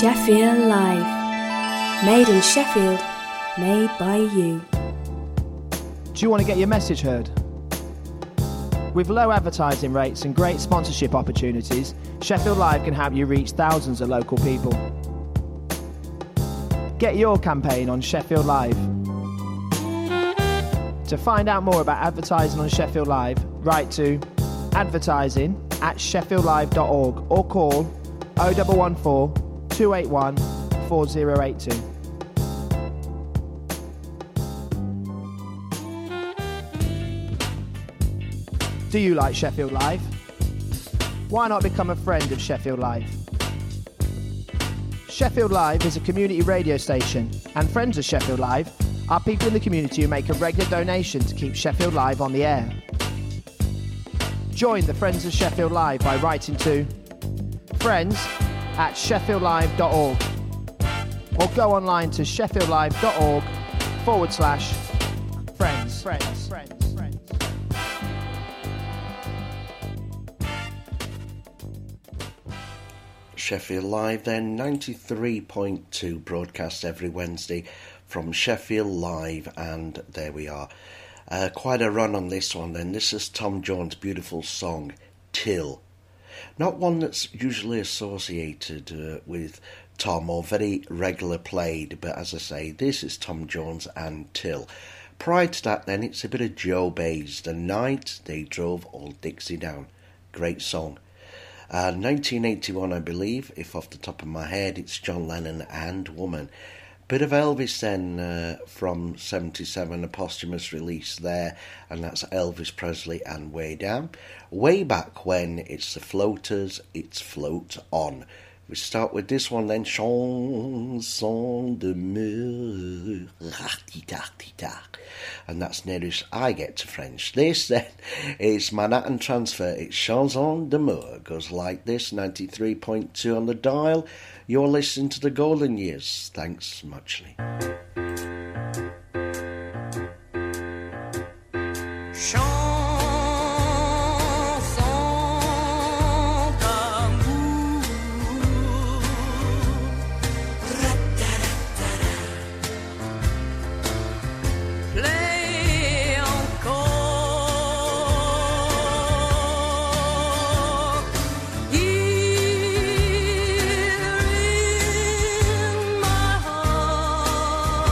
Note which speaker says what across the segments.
Speaker 1: Sheffield Live. Made in Sheffield, made by you.
Speaker 2: Do you want to get your message heard? With low advertising rates and great sponsorship opportunities, Sheffield Live can help you reach thousands of local people. Get your campaign on Sheffield Live. To find out more about advertising on Sheffield Live, write to advertising@sheffieldlive.org or call 0114 281 4082. Do you like Sheffield Live? Why not become a friend of Sheffield Live? Sheffield Live is a community radio station, and friends of Sheffield Live are people in the community who make a regular donation to keep Sheffield Live on the air. Join the Friends of Sheffield Live by writing to friends@sheffieldlive.org or go online to sheffieldlive.org/friends.
Speaker 3: Sheffield Live then, 93.2, broadcast every Wednesday from Sheffield Live, and there we are. Quite a run on this one then. This is Tom Jones' beautiful song, Till. Not one that's usually associated with Tom or very regular played, but as I say, this is Tom Jones and Till. Prior to that then, it's a bit of Joe Bays, The Night They Drove Old Dixie Down. Great song. 1981, I believe, if off the top of my head, it's John Lennon and Woman. Bit of Elvis then from 77, a posthumous release there, and that's Elvis Presley and Way Down. Way back when, it's the Floaters, it's Float On. We start with this one then, Chanson de Mer, and that's nearest I get to French. This then is Manhattan Transfer, it's Chanson de Mer, goes like this, 93.2 on the dial. You're listening to the Golden Years. Thanks muchly.
Speaker 4: Here in my heart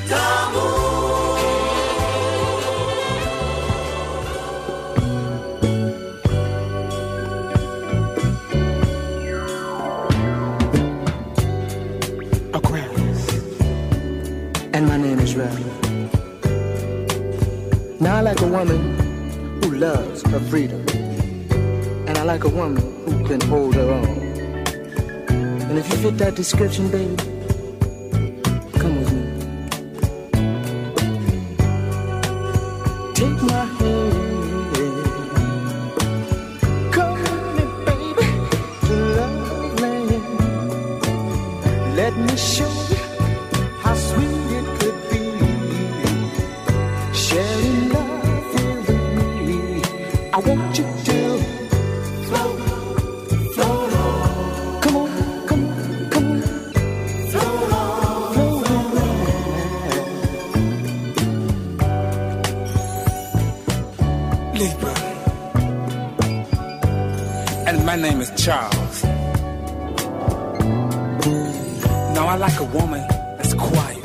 Speaker 4: And my name is Ralph. Now I like a woman who loves her freedom. And I like a woman who can hold her own. And if you fit that description, baby, come with me. Take my hand. Come with me, baby, to love land. Let me show you how sweet it could be, sharing love with me. I want you to float, float on. Come on, come on, come on. Float on, float on.
Speaker 5: Libra. And my name is Charles. Now I like a woman that's quiet.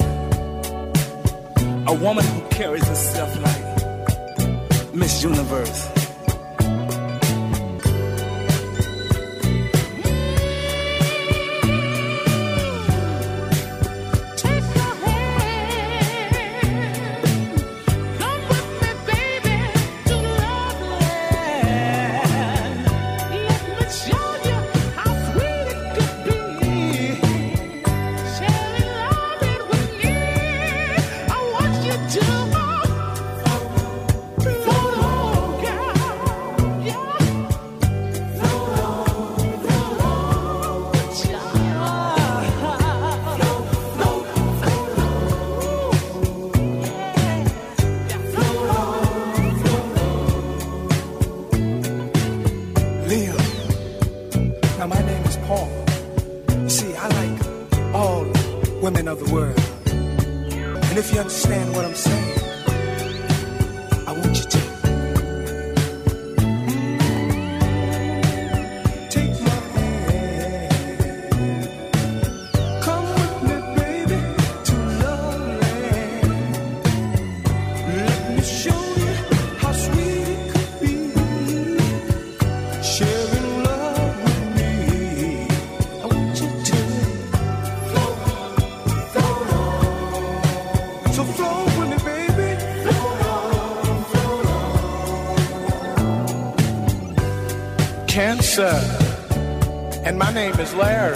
Speaker 5: A woman who carries herself like Miss Universe.
Speaker 6: And my name is Larry.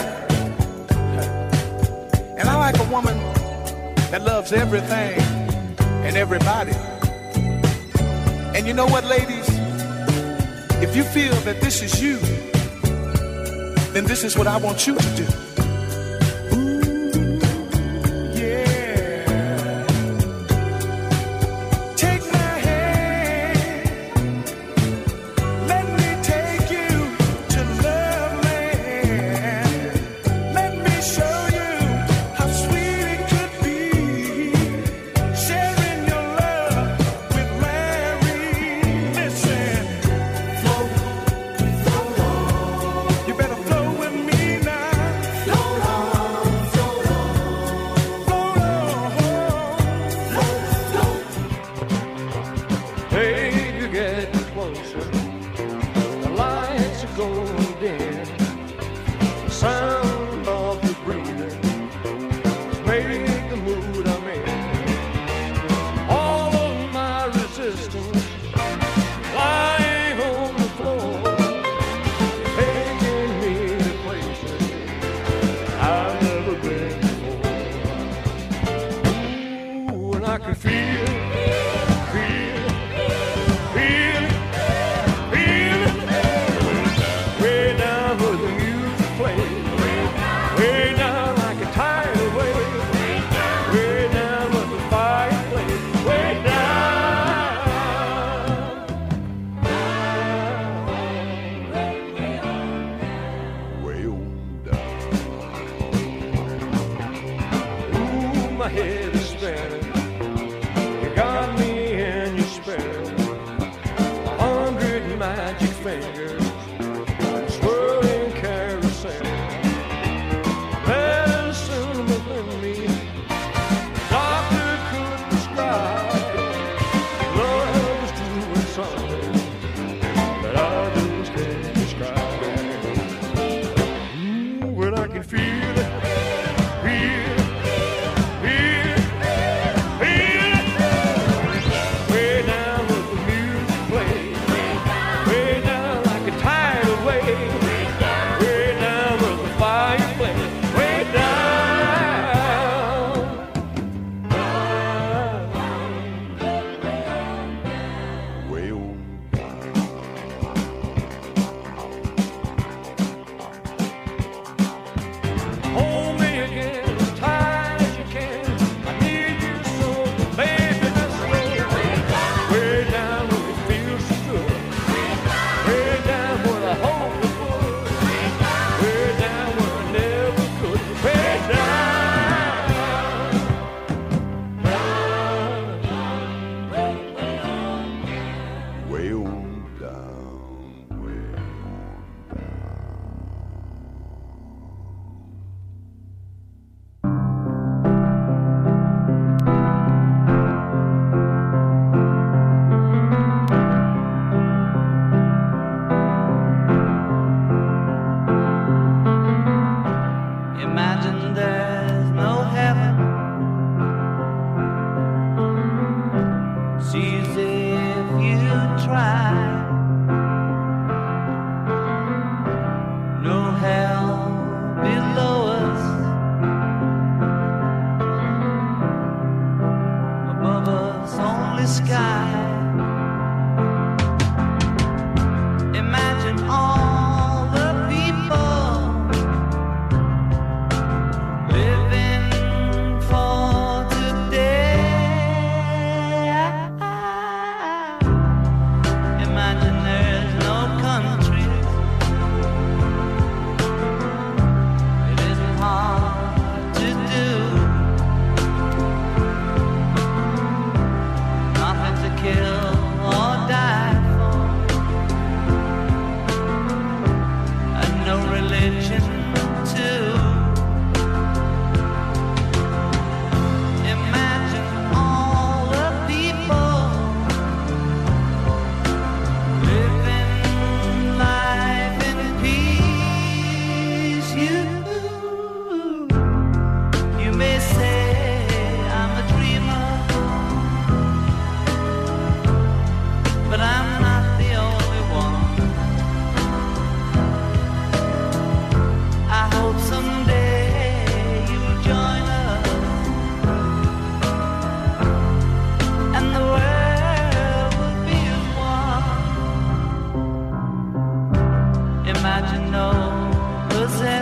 Speaker 6: And I like a woman that loves everything and everybody. And you know what, ladies? If you feel that this is you, then this is what I want you to do.
Speaker 7: Doctor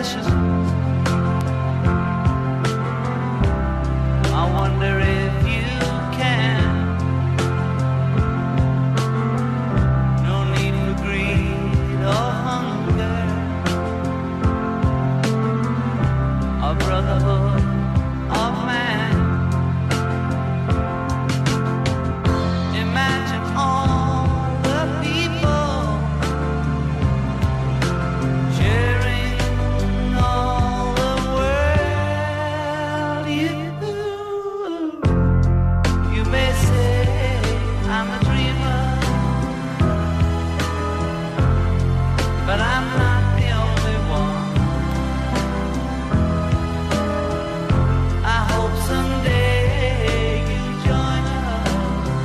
Speaker 7: ashes. I wonder if you can. No need for greed or hunger, or brotherhood of man. Imagine all the people sharing all the world. You may say I'm a dreamer, but I'm not the only one. I hope someday you join us,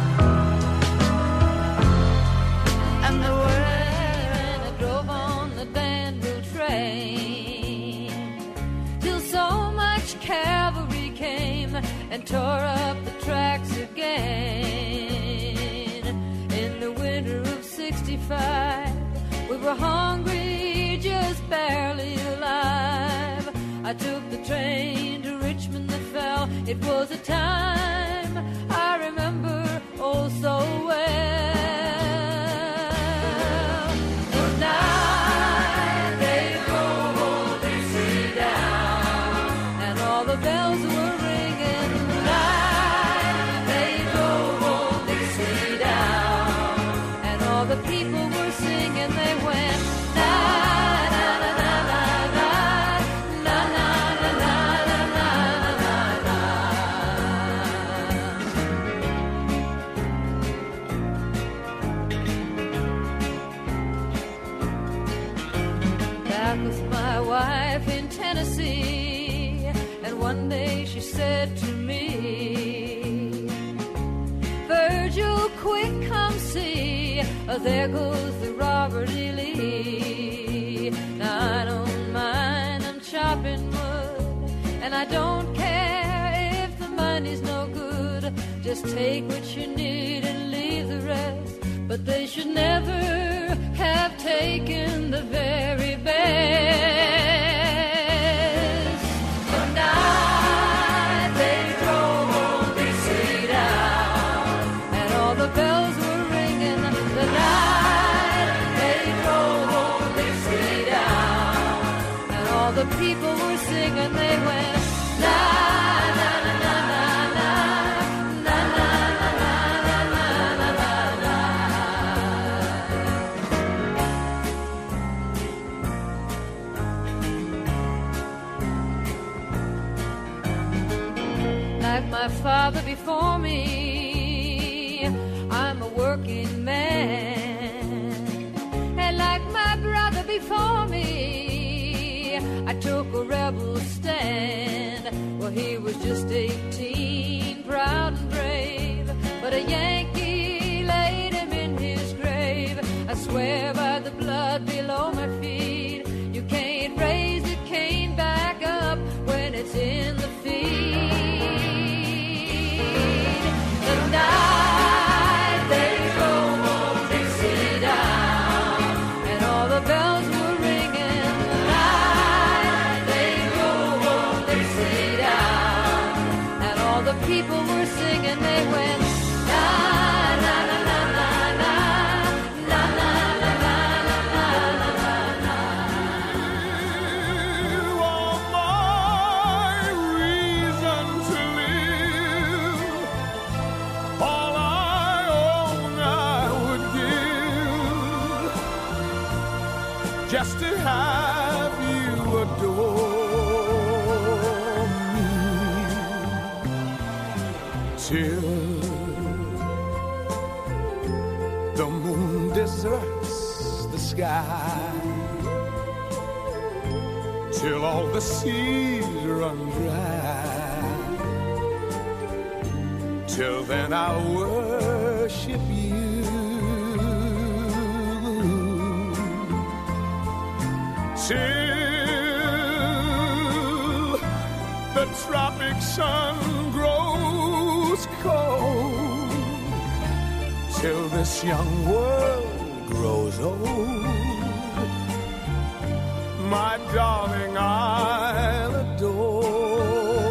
Speaker 7: and the world.
Speaker 8: I drove on the Danville train till so much cavalry came and tore up the tracks again. In the winter of '65, we were hungry, just barely alive. I took the train to Richmond that fell. It was a time I remember oh so well. The night they drove old Dixie down, and all the bells were ringing. The night they drove old Dixie down, and all the people were singing. They went na na na na na na na na na na na na na. Back with my wife in Tennessee, and one day she said to me, Virgil, quick, come see, there goes the Robert E. Lee. Now I don't mind, I'm chopping wood, and I don't care if the money's no good. Just take what you need and leave the rest. But they should never have taken the very best. The night they drove old Dixie down, and all the bells were ringing. The night they drove old Dixie down, and all the people were singing. They went la na na na na na na na na na na na na. Like my father before me, I'm a working man. And like my brother before me, I took a rebel stand. Well, he was just 18, proud and brave, but a Yankee laid him in his grave. I swear by the blood below my feet, you can't raise the cane back up when it's in the feed. The night they drove old Dixie down, and all the bells were ringing. The night they drove old Dixie down, and all the people were singing. They went na na na na na na na na na na na na na.
Speaker 6: You are my reason to live. All I own I would give, just to have you adore me, till the moon deserts the sky, till all the seas run dry. Till then I'll worship you, till the tropic sun grows cold, till this young world grows old. my darling, I'll adore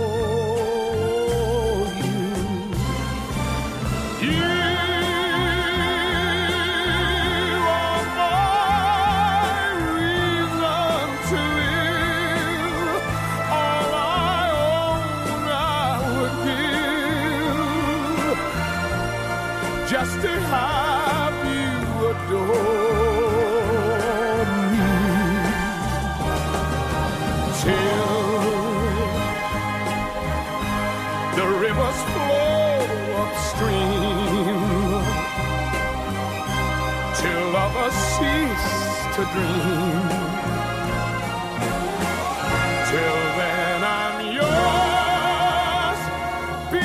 Speaker 6: you. You are my reason to live. All I own I would give just to have you adore me. Till the rivers flow upstream, till lovers cease to dream. Till then I'm yours, be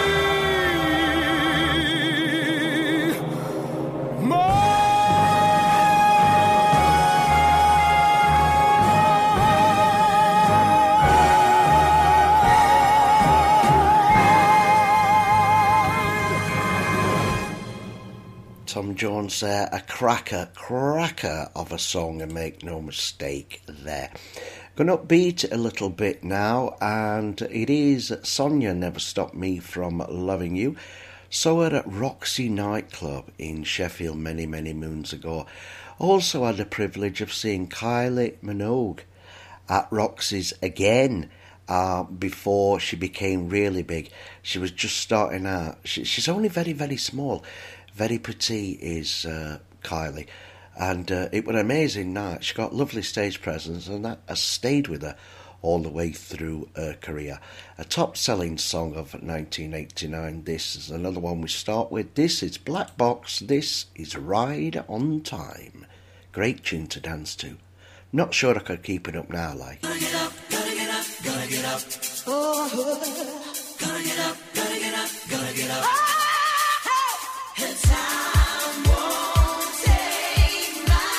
Speaker 3: Tom Jones there, a cracker of a song, and make no mistake there. Going to upbeat a little bit now, and it is Sonia Never Stopped Me From Loving You. Saw her at Roxy nightclub in Sheffield many moons ago. Also had the privilege of seeing Kylie Minogue at Roxy's again before she became really big. She was just starting out. She's only very small. Very petite is Kylie, and it was an amazing night. She got lovely stage presence, and that has stayed with her all the way through her career. A top-selling song of 1989. This is another one we start with. This is Black Box. This is Ride on Time. Great tune to dance to. Not sure I could keep it up now, like.
Speaker 4: Gotta get up, gotta get up, gotta get up. Oh, gotta get up, gotta get up, gotta get up. And time won't take my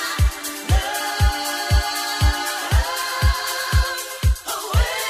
Speaker 4: love away.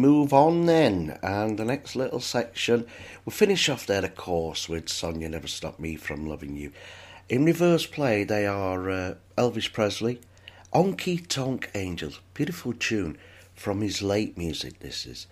Speaker 3: move on then, and the next little section, we'll finish off there, of course, with Sonia Never Stop Me From Loving You. In reverse play, they are Elvis Presley, Honky Tonk Angels, beautiful tune from his late music, this is.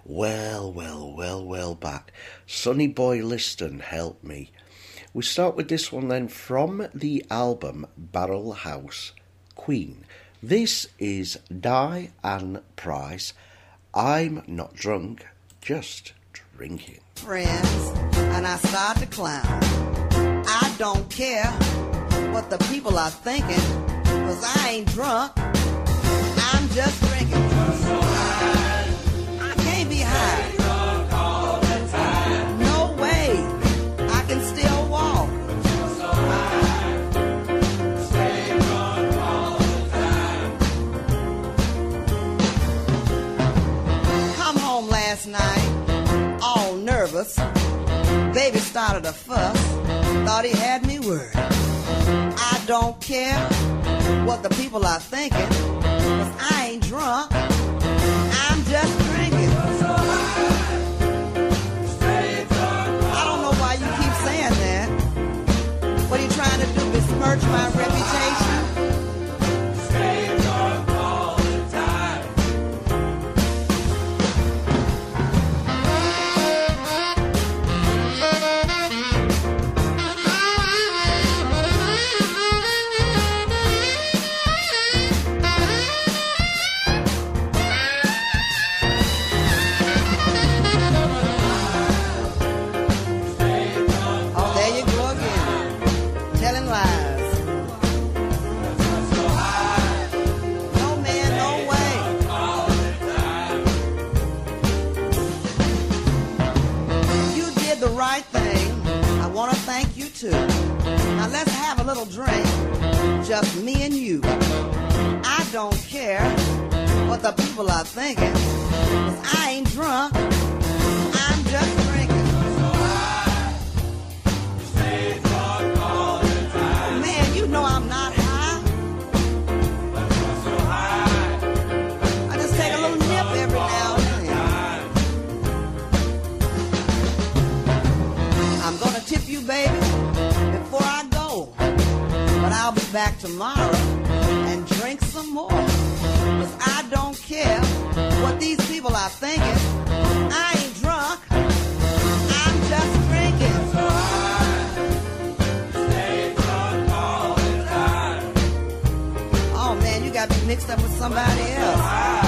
Speaker 3: Well back. Sonny Boy Liston, Help Me. We start with this one then from the album Barrel House, Queen. This is Diane Price, I'm Not Drunk, Just Drinking.
Speaker 9: Friends, and I start to clown. I don't care what the people are thinking, 'cause I ain't drunk, I'm just drinking. I can't be high. No way, I can still walk. Come home last night, all nervous. Baby started a fuss, thought he had me worried. I don't care what the people are thinking, 'cause I ain't drunk, I'm just drinking. I don't know why you keep saying that. What are you trying to do, besmirch my reputation? Stay drunk all the time. Now let's have a little drink, just me and you. I don't care what the people are thinking, 'cause I ain't drunk, I'm just drinking. Man, you know I'm not high. I just take a little nip every now and then. I'm gonna tip you, baby, before I go, but I'll be back tomorrow and drink some more, 'cause I don't care what these people are thinking, I ain't drunk, I'm just drinking. Stay drunk all the time. Oh man, you got me mixed up with somebody else.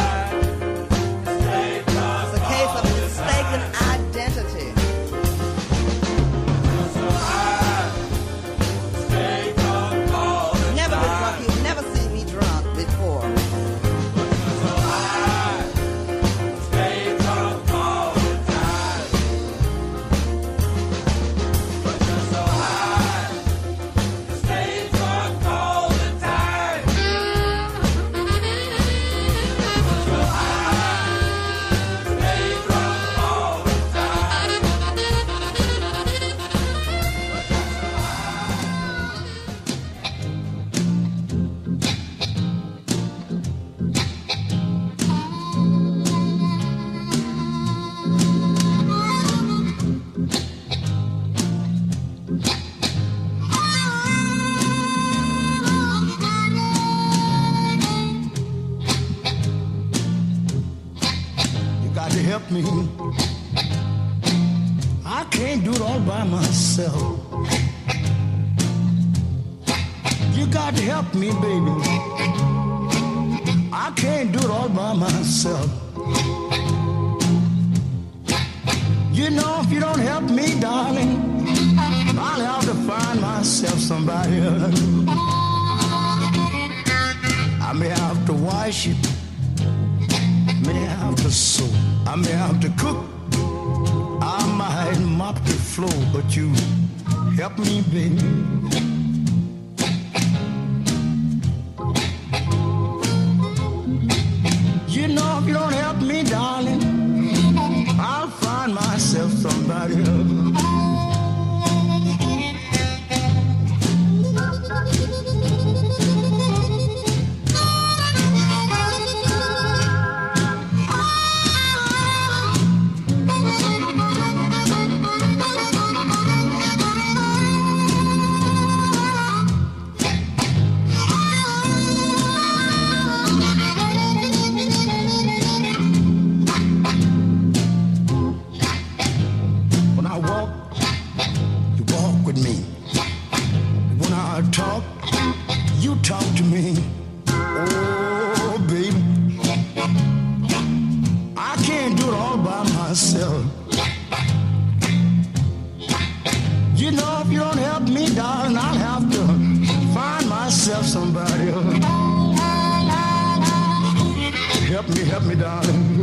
Speaker 9: It's a case of mistaken identity.
Speaker 10: Me. I can't do it all by myself. You got to help me, baby. I can't do it all by myself. You know, if you don't help me, darling, I'll have to find myself somebody else. I may have to wash it, may have to sew, I may have to cook, I might mop the floor, but you help me, baby. You know, if you don't help me, darling, I'll find myself somebody else. You know, if you don't help me, darling, I'll have to find myself somebody. Help me, darling.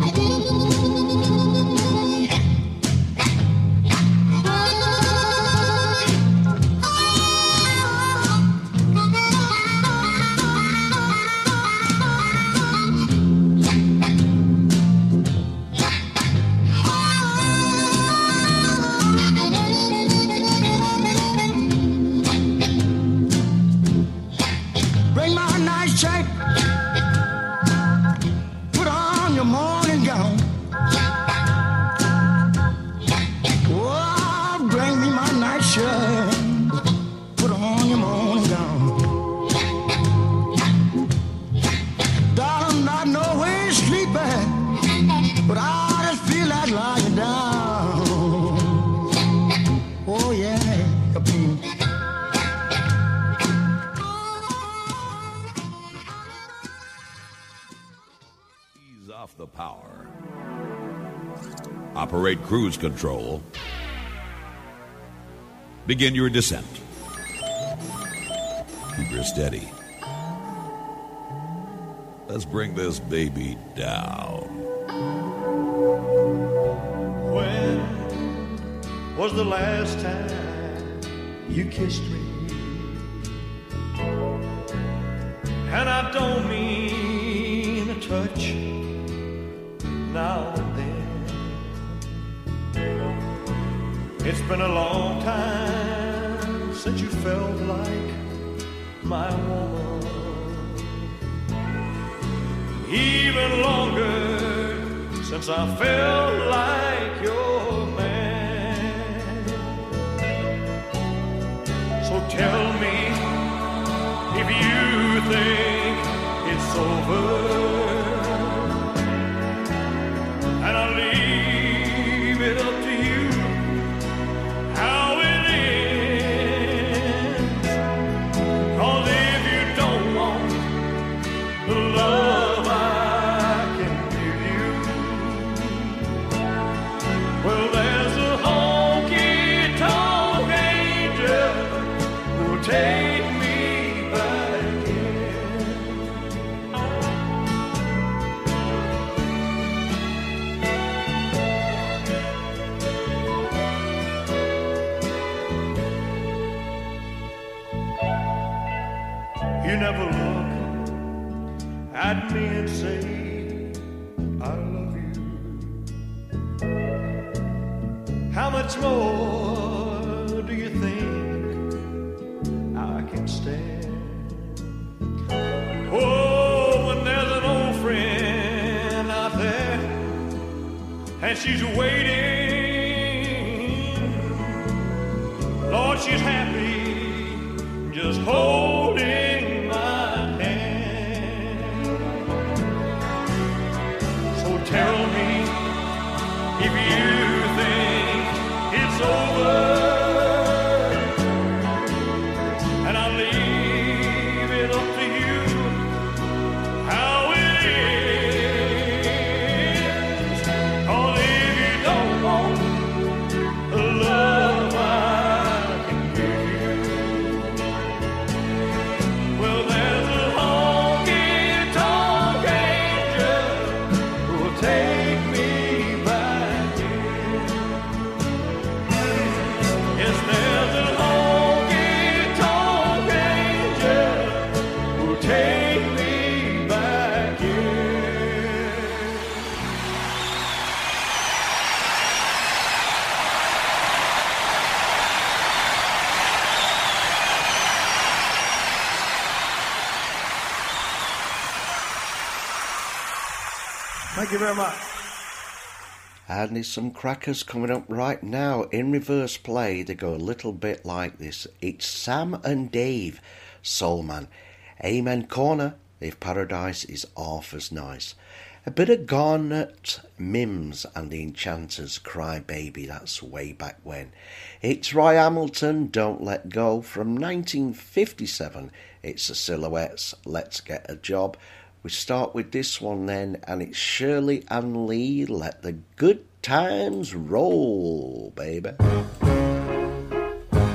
Speaker 10: Bring my nice shape. Put on your morning gown. Oh, bring me my nice shirt. Put on your morning gown. Darling, I know where you're sleeping, but I just feel like lying down. Oh, yeah.
Speaker 11: Ease off the power. Operate cruise control. Begin your descent. Keep her steady. Let's bring this baby down.
Speaker 12: When was the last time you kissed me? And I don't mean a touch now and then. It's been a long time since you felt like my woman. Even longer since I felt like your man. So tell me if you think it's over, and I'll leave it up to you how it ends. 'Cause if you don't want the love I can give you, well, there's a honky-tonk angel who'll take me back in. You never look at me and say, I love you. How much more do you think I can stand? Oh, when there's an old friend out there and she's waiting, Lord, she's happy just holding my hand. So tell me if you think it's over, and I'll leave it up to you how it is. 'Cause if you don't want the love I can give you, well, there's a honky-tonk angel who'll take me back in. Yes, there's a honky-tonk angel who'll take me back in. Thank you very much.
Speaker 3: And there's some crackers coming up right now. In reverse play, they go a little bit like this. It's Sam and Dave, Soul Man. Amen Corner, if paradise is half as nice. A bit of Garnet Mims and the Enchanters, Cry Baby, that's way back when. It's Roy Hamilton, Don't Let Go, from 1957. It's the Silhouettes, Let's Get a Job. We start with this one then, and it's Shirley Ann Lee, Let the Good Times Roll, baby.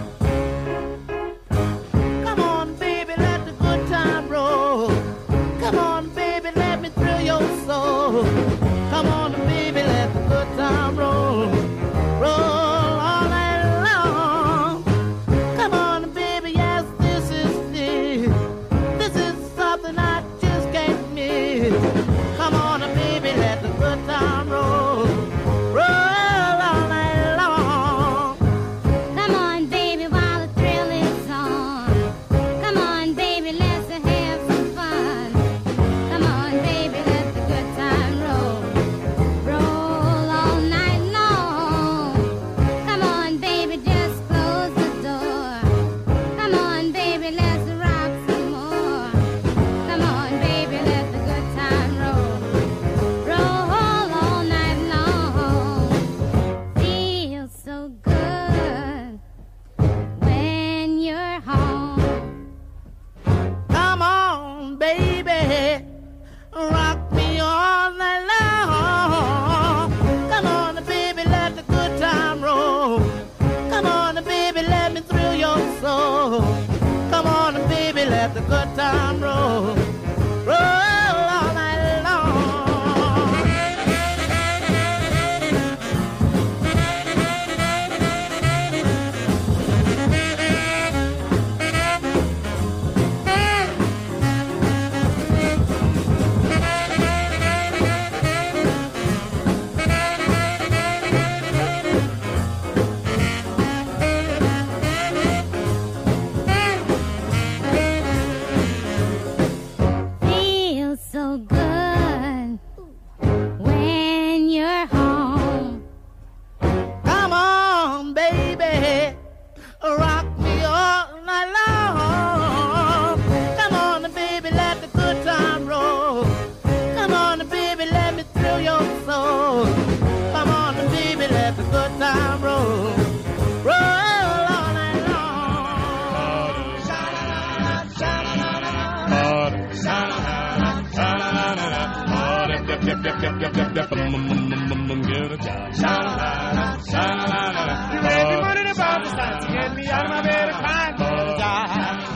Speaker 5: get a job. Sha-la-la-la, sha-la-la-la.
Speaker 13: You raise me money to buy the signs to get me out of my bed and crying for a job.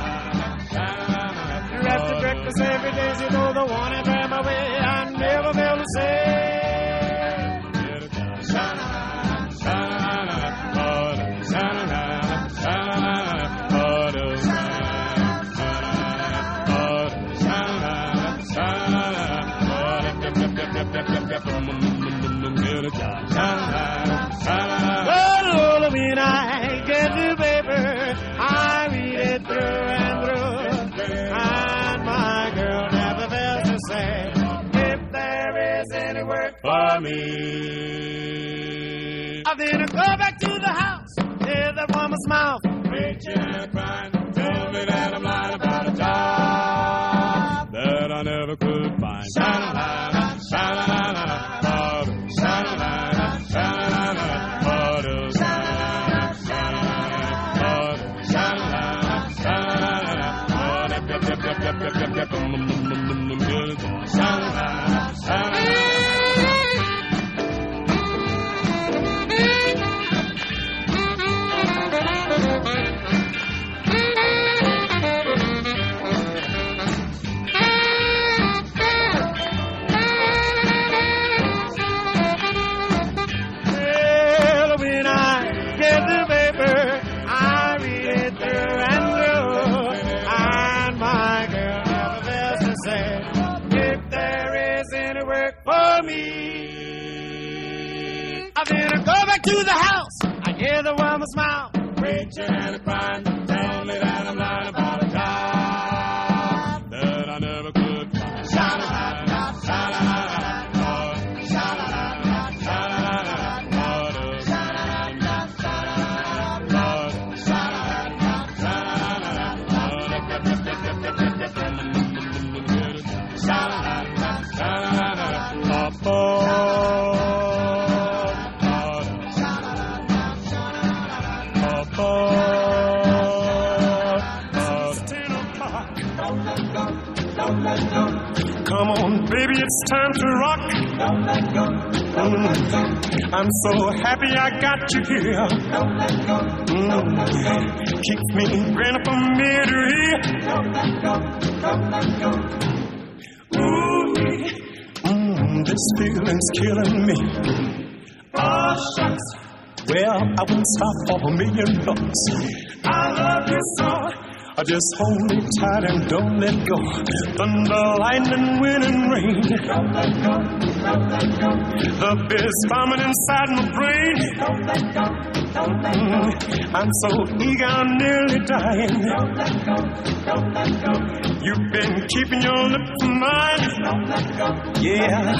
Speaker 13: You rest the breakfast every day, you know the one and bear my way. I never feel the same.
Speaker 5: Get a job. Sha-la-la-la, sha-la-la-la, sha-la-la-la, sha-la-la-la,
Speaker 13: well, when I get the paper, I read it through and through, and my girl never fails to say, if there is any work for me. I then go back to the house, hear that woman's mouth, preaching and crying, tell me that I'm lying about a job
Speaker 5: that I never could find.
Speaker 13: Sha-la-la-la, sha-la-la-la, sha-la-la-la, sha-la-la-la, I then go back to the house. I hear the woman's mouth, preaching and crying, tell me that I'm lying about a job
Speaker 5: that I never could find.
Speaker 13: Sha-la-la-la, sha-la-la-la, sha-la-la-la, sha-la-la-la,
Speaker 12: Come on, baby, it's time to rock. I'm so happy I got you here. Keeps me grinning from ear to ear. Ooh, this feeling's killing me. Oh, shucks. Well, I wouldn't stop for $1,000,000. I love you so. Just hold me tight and don't let go. Thunder, lightning, wind, and rain. Don't let go. Don't let go. The beat's bombing inside my brain. Don't let go. Don't let go. I'm so eager, I'm nearly dying. Don't let go. Don't let go. You've been keeping your lips to mine. Don't let go. Yeah.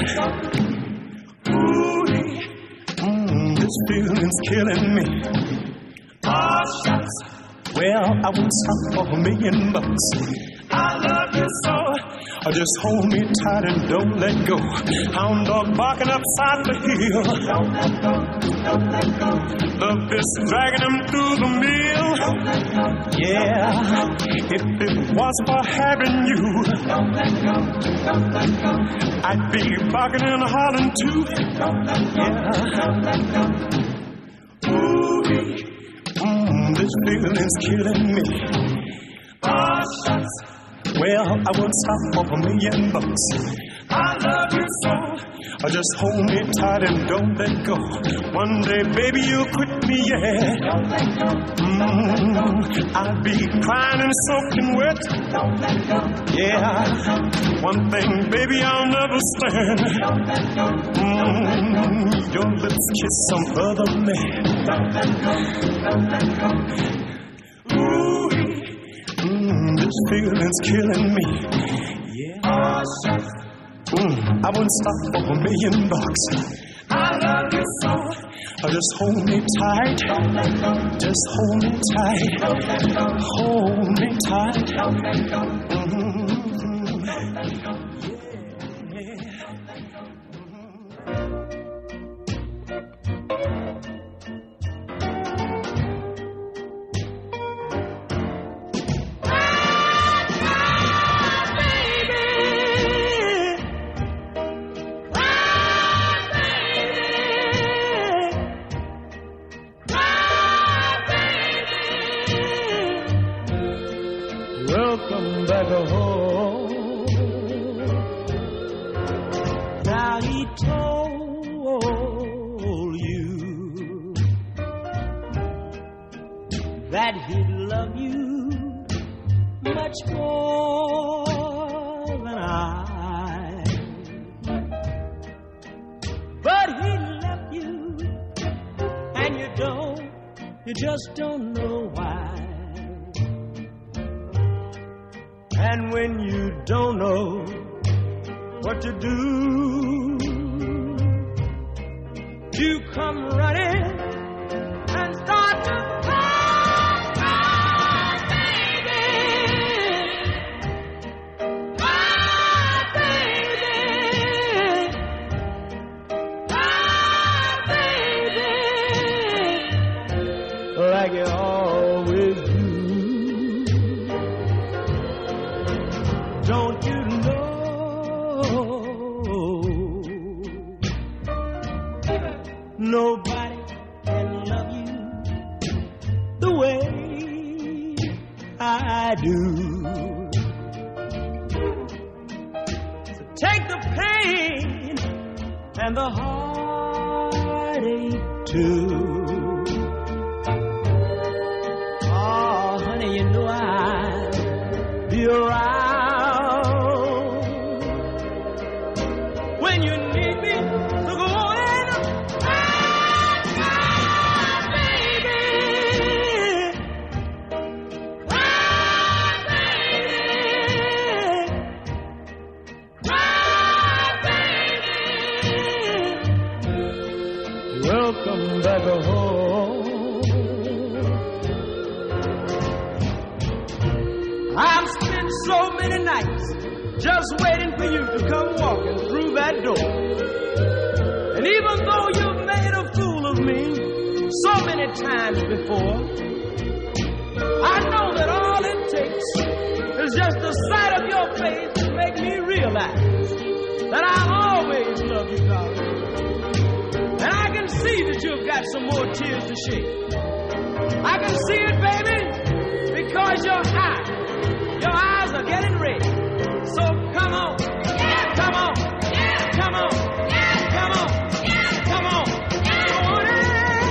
Speaker 12: Ooh, this feeling's killing me. Oh, shucks. Well, I won't stop for $1,000,000. I love you so. Just hold me tight and don't let go. Hound dog barking upside the hill. Don't let go. Don't let go. The fist dragging him through the mill. Don't let go. Yeah, if it wasn't for having you, don't let go. Don't let go. I'd be barking and hollering too. Don't let go. Yeah. Don't let go. Ooh. This feeling's killing me. Oh, shucks. Well, I won't stop for $1,000,000. I love you so. Just hold me tight and don't let go. One day, baby, you'll quit me, yeah. Don't let go. I'll be crying and soaking wet. Don't let go. Yeah. One thing, baby, I'll never stand. Don't let go. Your lips kiss some other man. Don't let go. Don't let go. Ooh, this feeling's killing me. Yeah. Oh, shucks. I wouldn't stop for $1,000,000. I love you so. Just hold me tight. Don't let go. Just hold me tight. Don't let go. Hold me tight. Don't let go. Don't let go.
Speaker 13: back home. Now he told you that he'd love you much more than I. But he left you, and you just don't know why. And when you don't know what to do, you come running and start to cry, baby. Cry, baby. Cry, baby. Like you always do. Don't you know nobody can love you the way I do? So take the pain and the heartache too. Oh, honey, you know I'll be around. When you need me, so go on and cry, baby. Cry, baby. Cry, baby. Welcome back home. I've spent so many nights just waiting for you to come walking through that door. And even though you've made a fool of me so many times before, I know that all it takes is just the sight of your face to make me realize that I always love you, darling. And I can see that you've got some more tears to shed. I can see it, baby, because your eyes are getting red. So come on, come on, come on, come on, come on, come on in.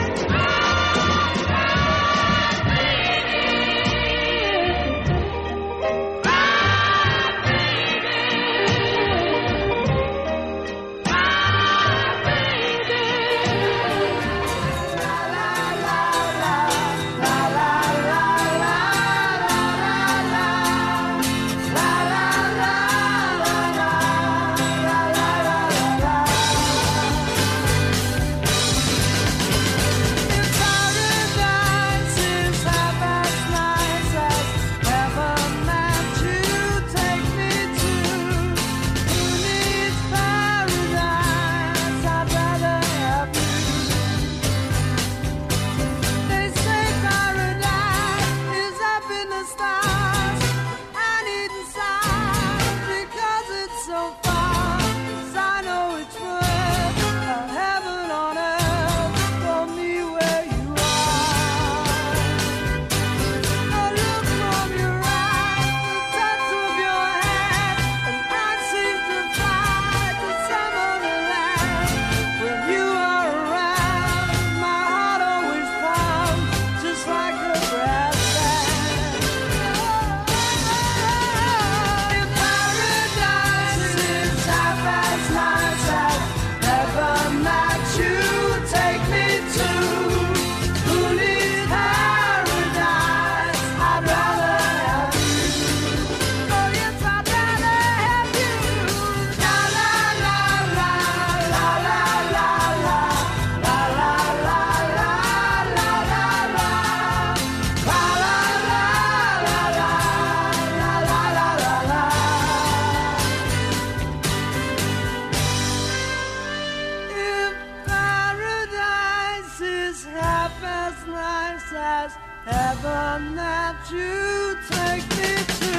Speaker 14: heaven that you take me to.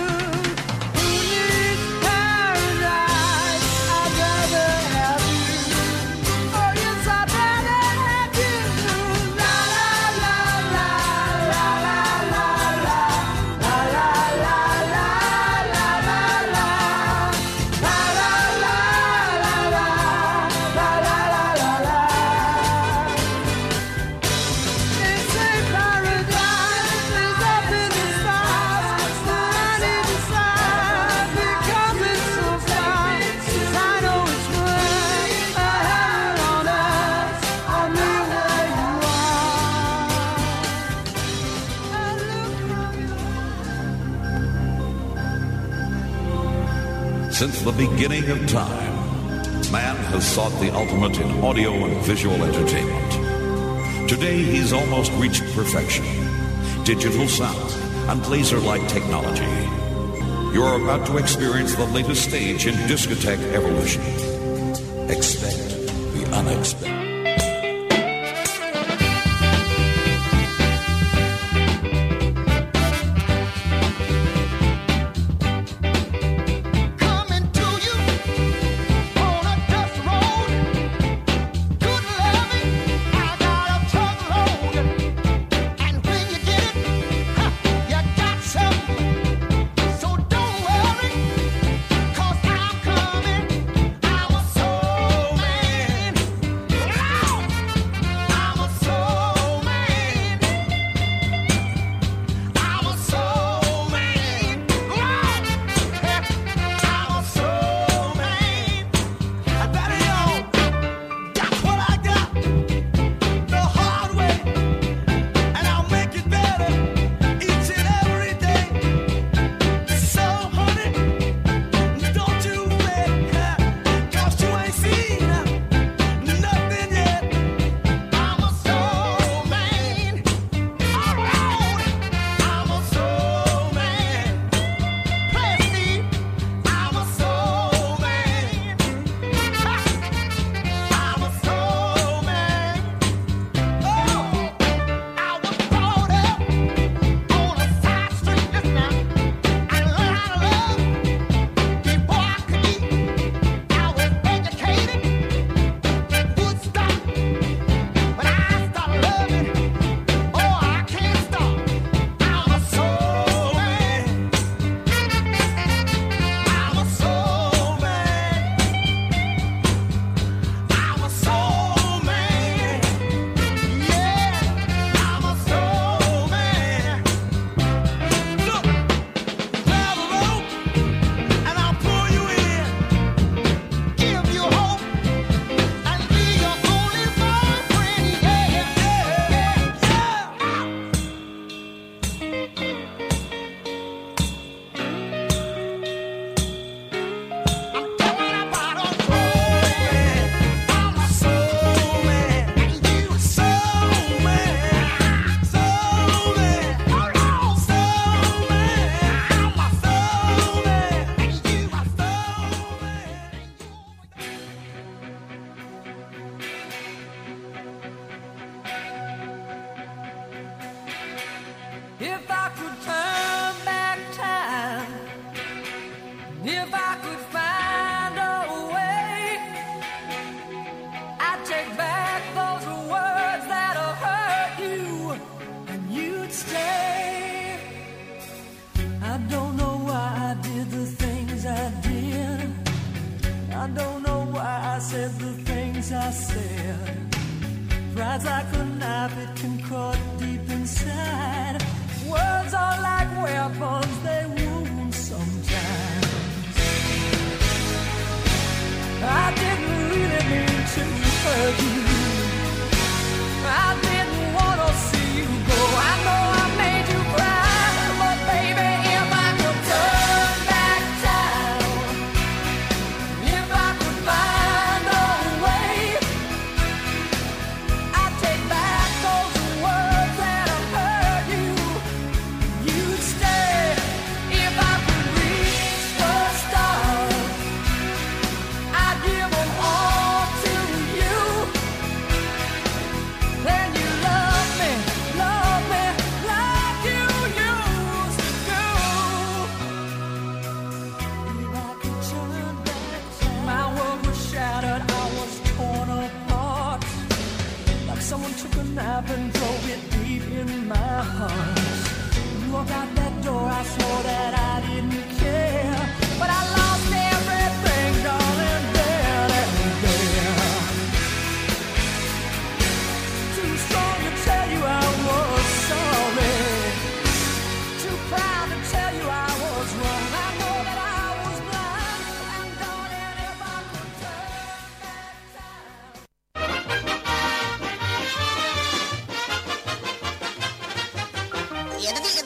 Speaker 14: Who needs paradise? I'd rather have you. Oh yes, I'd rather have you. La la la la la la la la la la la la la
Speaker 11: Since the beginning of time, man has sought the ultimate in audio and visual entertainment. Today, he's almost reached perfection. Digital sound and laser-like technology. You're about to experience the latest stage in discotheque evolution. Expect the unexpected.
Speaker 8: If I could turn back time, if I could find a way, I'd take back those words that have hurt you, and you'd stay. I don't know why I did the things I did. I don't know why I said the things I said. Pride's like a knife, it can cut deep inside. Words are like weapons, they wound sometimes. I didn't really mean to hurt you. I didn't want to see you go. I know I made you cry, but baby, if I could turn back time, if I could find a way, I'd take back those words that have hurt you. You'd stay. If I could reach the stars, I'd give them all to you. Then you love me like you used to do. If I could turn back time, my world was shattered, I was torn apart. Like someone took a knife and drove it deep in my heart. You walked out that door, I swore that I didn't care. But I lost everything, darling, there and there. Too strong to tell you I was sorry. Too proud to tell you I was wrong. I know that I was blind. And darling, if I could turn back time.